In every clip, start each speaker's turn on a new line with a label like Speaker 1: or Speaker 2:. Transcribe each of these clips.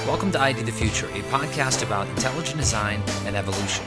Speaker 1: Welcome to ID the Future, a podcast about intelligent design and evolution.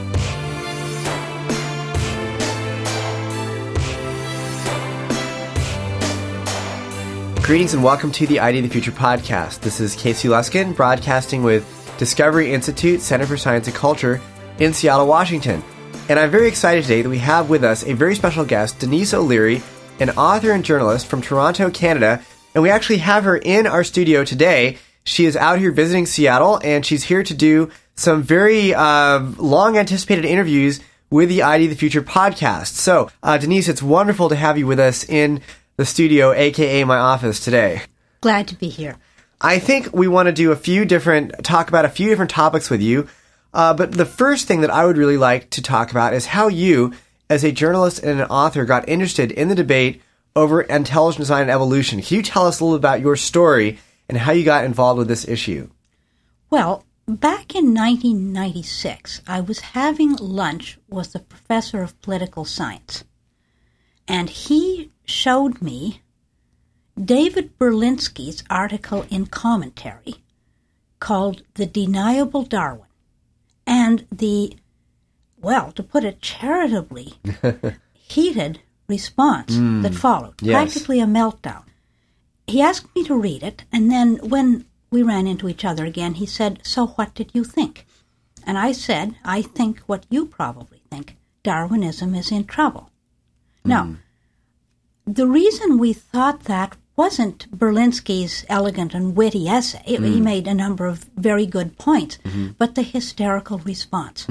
Speaker 2: Greetings and welcome to the ID the Future podcast. This is Casey Luskin, broadcasting with Discovery Institute Center for Science and Culture in Seattle, Washington. And I'm very excited today that we have with us a very special guest, Denise O'Leary, an author and journalist from Toronto, Canada. And we actually have her in our studio today. She is out here visiting Seattle, and she's here to do some very long-anticipated interviews with the ID the Future podcast. So, Denise, it's wonderful to have you with us in the studio, aka my office today.
Speaker 3: Glad to be here.
Speaker 2: I think we want to do talk about a few different topics with you. But the first thing that I would really like to talk about is how you, as a journalist and an author, got interested in the debate over intelligent design and evolution. Can you tell us a little about your story and how you got involved with this issue?
Speaker 3: Well, back in 1996, I was having lunch with a professor of political science, and he showed me David Berlinski's article in Commentary called The Deniable Darwin, and the, well, to put it charitably, heated response that followed, practically a meltdown. He asked me to read it, and then when we ran into each other again, he said, "So what did you think?" And I said, "I think what you probably think. Darwinism is in trouble." Now, the reason we thought that wasn't Berlinski's elegant and witty essay. He made a number of very good points, but the hysterical response.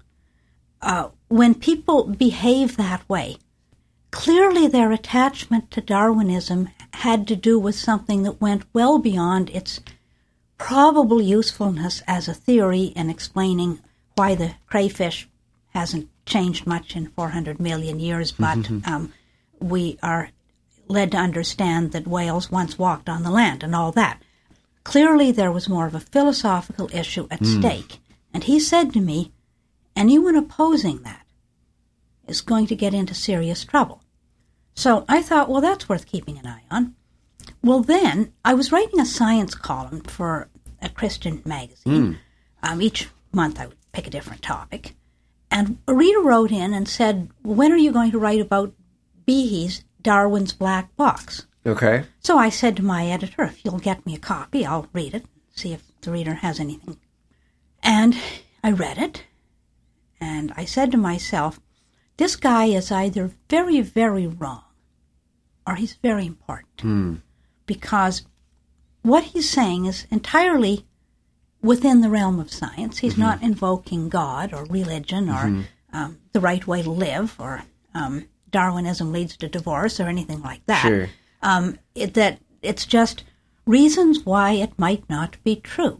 Speaker 3: When people behave that way, clearly their attachment to Darwinism had to do with something that went well beyond its probable usefulness as a theory in explaining why the crayfish hasn't changed much in 400 million years, but we are led to understand that whales once walked on the land and all that. Clearly there was more of a philosophical issue at stake. And he said to me, anyone opposing that is going to get into serious trouble. So I thought, well, that's worth keeping an eye on. Well, then, I was writing a science column for a Christian magazine. Each month I would pick a different topic. And a reader wrote in and said, when are you going to write about Behe's Darwin's Black Box?
Speaker 2: Okay.
Speaker 3: So I said to my editor, if you'll get me a copy, I'll read it, see if the reader has anything. And I read it, and I said to myself, this guy is either very, very wrong or he's very important. Because what he's saying is entirely within the realm of science. He's not invoking God or religion or the right way to live or Darwinism leads to divorce or anything like that.
Speaker 2: Sure.
Speaker 3: That it's just reasons why it might not be true.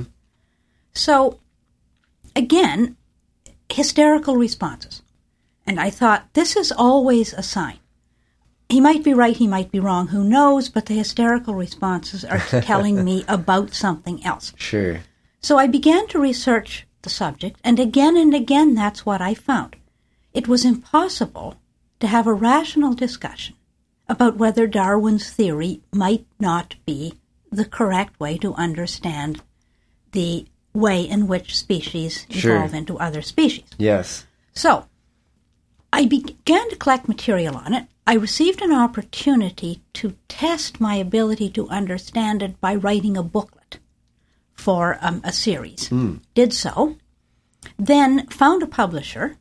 Speaker 3: So, again, hysterical responses. And I thought, this is always a sign. He might be right, he might be wrong, who knows, but the hysterical responses are telling me about something else.
Speaker 2: Sure.
Speaker 3: So I began to research the subject, and again, that's what I found. It was impossible to have a rational discussion about whether Darwin's theory might not be the correct way to understand the way in which species evolve into other species.
Speaker 2: Yes.
Speaker 3: So, I began to collect material on it. I received an opportunity to test my ability to understand it by writing a booklet for a series. Did so. Then found a publisher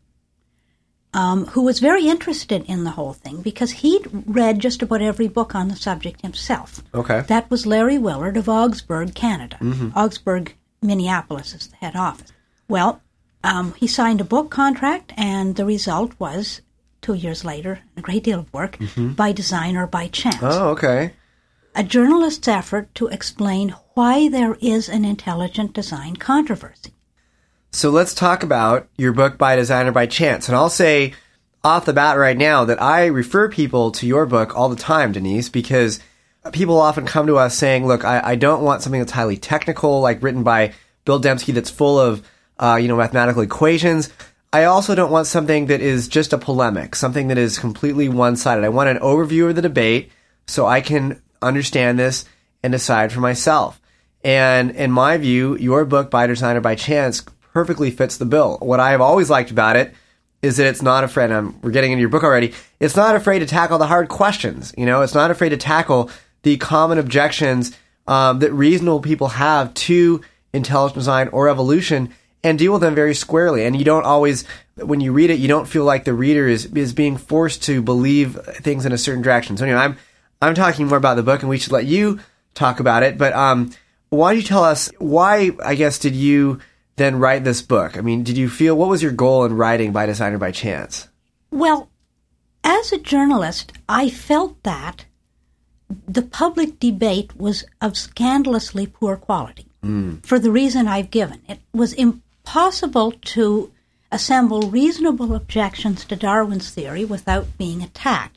Speaker 3: who was very interested in the whole thing because he'd read just about every book on the subject himself.
Speaker 2: Okay.
Speaker 3: That was Larry Willard of Augsburg, Canada. Augsburg, Minneapolis is the head office. Well, he signed a book contract, and the result was, 2 years later, a great deal of work, By Design or By Chance.
Speaker 2: Oh, okay.
Speaker 3: A journalist's effort to explain why there is an intelligent design controversy.
Speaker 2: So let's talk about your book, By Design or By Chance. And I'll say off the bat right now that I refer people to your book all the time, Denise, because people often come to us saying, look, I don't want something that's highly technical, like written by Bill Dembski, that's full of mathematical equations. I also don't want something that is just a polemic, something that is completely one-sided. I want an overview of the debate so I can understand this and decide for myself. And in my view, your book, By Design or By Chance, perfectly fits the bill. What I have always liked about it is that it's not afraid, we're getting into your book already, it's not afraid to tackle the hard questions. It's not afraid to tackle the common objections that reasonable people have to intelligent design or evolution and deal with them very squarely. And you don't always, when you read it, you don't feel like the reader is being forced to believe things in a certain direction. So anyway, I'm talking more about the book, and we should let you talk about it. But why don't you tell us, why, I guess, did you then write this book? I mean, did you feel, what was your goal in writing By Design or By Chance?
Speaker 3: Well, as a journalist, I felt that the public debate was of scandalously poor quality for the reason I've given. It was impossible to assemble reasonable objections to Darwin's theory without being attacked.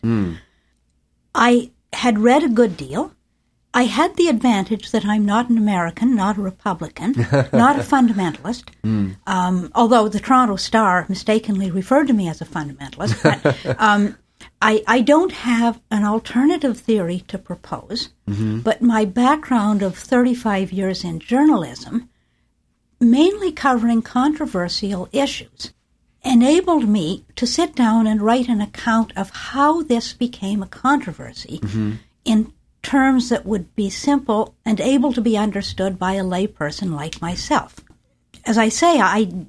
Speaker 3: I had read a good deal. I had the advantage that I'm not an American, not a Republican, not a fundamentalist, although the Toronto Star mistakenly referred to me as a fundamentalist. But I don't have an alternative theory to propose, but my background of 35 years in journalism, mainly covering controversial issues, enabled me to sit down and write an account of how this became a controversy in terms that would be simple and able to be understood by a layperson like myself. As I say,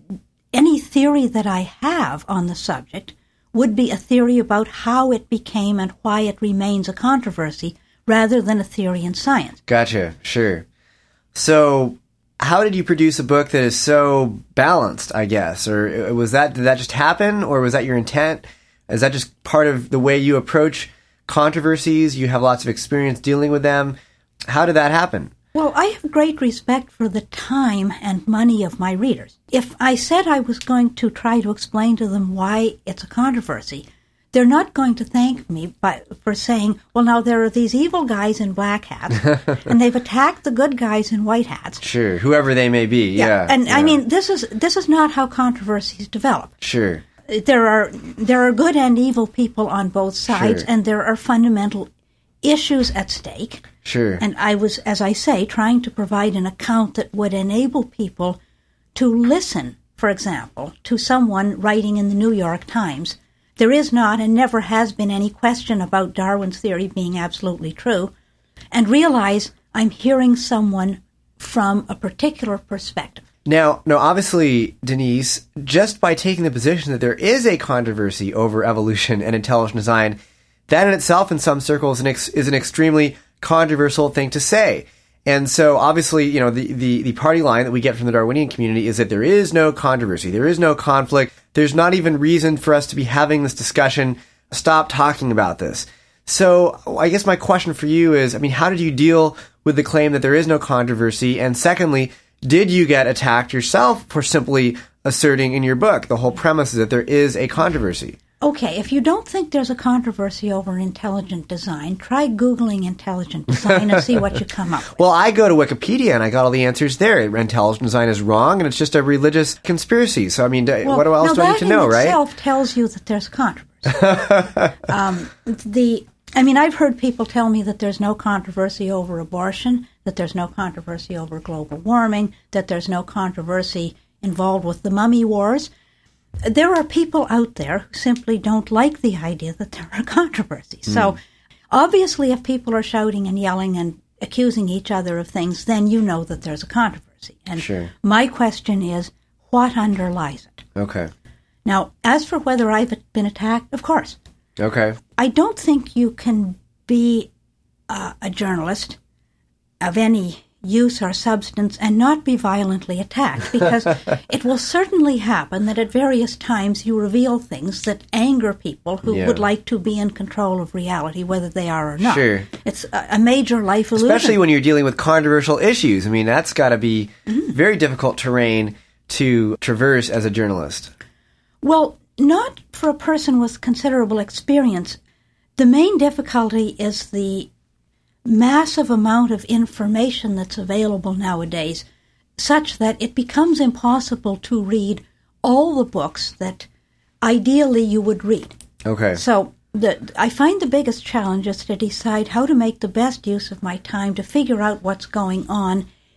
Speaker 3: any theory that I have on the subject would be a theory about how it became and why it remains a controversy, rather than a theory in science.
Speaker 2: Gotcha, sure. So how did you produce a book that is so balanced, I guess? Or did that just happen, or was that your intent? Is that just part of the way you approach controversies? You have lots of experience dealing with them. How did that happen?
Speaker 3: Well, I have great respect for the time and money of my readers. If I said I was going to try to explain to them why it's a controversy, they're not going to thank me for saying, well, now there are these evil guys in black hats, and they've attacked the good guys in white hats.
Speaker 2: Sure, whoever they may be, yeah.
Speaker 3: I mean, this is not how controversies develop.
Speaker 2: Sure.
Speaker 3: There are good and evil people on both sides, and there are fundamental issues at stake.
Speaker 2: Sure.
Speaker 3: And I was, as I say, trying to provide an account that would enable people to listen, for example, to someone writing in the New York Times. There is not and never has been any question about Darwin's theory being absolutely true, and realize I'm hearing someone from a particular perspective.
Speaker 2: Now, obviously, Denise, just by taking the position that there is a controversy over evolution and intelligent design, that in itself in some circles is an extremely controversial thing to say. And so obviously, the party line that we get from the Darwinian community is that there is no controversy, there is no conflict, there's not even reason for us to be having this discussion. Stop talking about this. So I guess my question for you is, how did you deal with the claim that there is no controversy? And secondly, did you get attacked yourself for simply asserting in your book the whole premise is that there is a controversy?
Speaker 3: Okay, if you don't think there's a controversy over intelligent design, try Googling intelligent design and see what you come up with.
Speaker 2: Well, I go to Wikipedia and I got all the answers there. Intelligent design is wrong and it's just a religious conspiracy. So, what else do I need to know, right?
Speaker 3: That in itself tells you that there's controversy. I've heard people tell me that there's no controversy over abortion, that there's no controversy over global warming, that there's no controversy involved with the mummy wars. There are people out there who simply don't like the idea that there are controversies. So, obviously, if people are shouting and yelling and accusing each other of things, then you know that there's a controversy. And my question is, what underlies it?
Speaker 2: Okay.
Speaker 3: Now, as for whether I've been attacked, of course.
Speaker 2: Okay.
Speaker 3: I don't think you can be a journalist of any use or substance and not be violently attacked, because it will certainly happen that at various times you reveal things that anger people who would like to be in control of reality, whether they are or not.
Speaker 2: Sure.
Speaker 3: It's a major life illusion.
Speaker 2: Especially when you're dealing with controversial issues. That's got to be very difficult terrain to traverse as a journalist.
Speaker 3: Well, not for a person with considerable experience. The main difficulty is the massive amount of information that's available nowadays, such that it becomes impossible to read all the books that ideally you would read.
Speaker 2: Okay.
Speaker 3: So I find the biggest challenge is to decide how to make the best use of my time to figure out what's going on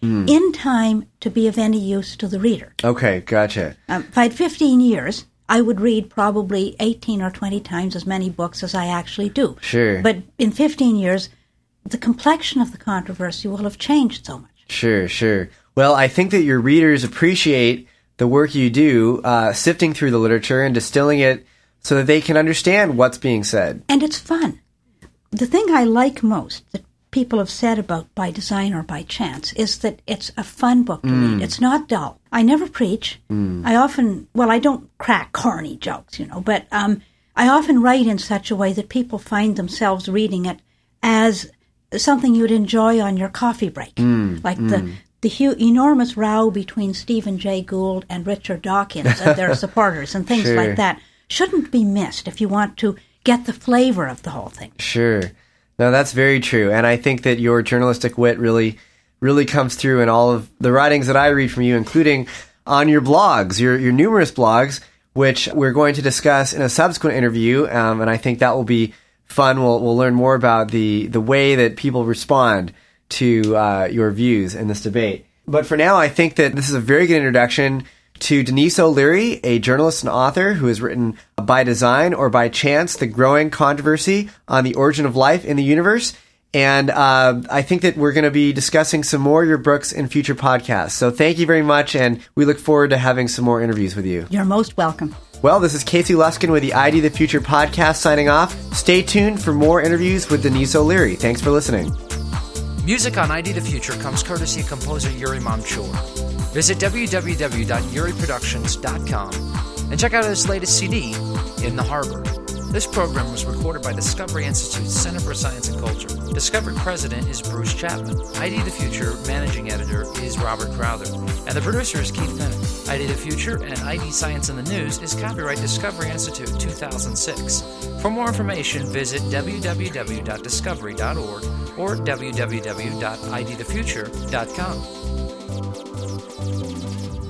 Speaker 3: in time to be of any use to the reader.
Speaker 2: Okay, gotcha.
Speaker 3: If I had 15 years, I would read probably 18 or 20 times as many books as I actually do.
Speaker 2: Sure.
Speaker 3: But in 15 years, the complexion of the controversy will have changed so much.
Speaker 2: Sure. Well, I think that your readers appreciate the work you do, sifting through the literature and distilling it so that they can understand what's being said.
Speaker 3: And it's fun. The thing I like most that people have said about By Design or By Chance is that it's a fun book to read. It's not dull. I never preach. I don't crack corny jokes, but I often write in such a way that people find themselves reading it as something you'd enjoy on your coffee break. Like the enormous row between Stephen Jay Gould and Richard Dawkins and their supporters and things like that shouldn't be missed if you want to get the flavor of the whole thing.
Speaker 2: Sure. No, that's very true. And I think that your journalistic wit really comes through in all of the writings that I read from you, including on your blogs, your numerous blogs, which we're going to discuss in a subsequent interview. And I think that will be fun. We'll learn more about the way that people respond to your views in this debate. But for now, I think that this is a very good introduction to Denise O'Leary, a journalist and author who has written By Design or By Chance, The Growing Controversy on the Origin of Life in the Universe. And I think that we're going to be discussing some more of your books in future podcasts. So thank you very much, and we look forward to having some more interviews with you.
Speaker 3: You're most welcome.
Speaker 2: Well, this is Casey Luskin with the ID the Future podcast signing off. Stay tuned for more interviews with Denise O'Leary. Thanks for listening.
Speaker 1: Music on ID the Future comes courtesy of composer Yuri Momchur. Visit www.yuriproductions.com and check out his latest CD, In the Harbor. This program was recorded by Discovery Institute's Center for Science and Culture. Discovery President is Bruce Chapman. ID the Future Managing Editor is Robert Crowther. And the producer is Keith Bennett. ID the Future and ID Science in the News is copyright Discovery Institute 2006. For more information, visit www.discovery.org or www.idthefuture.com.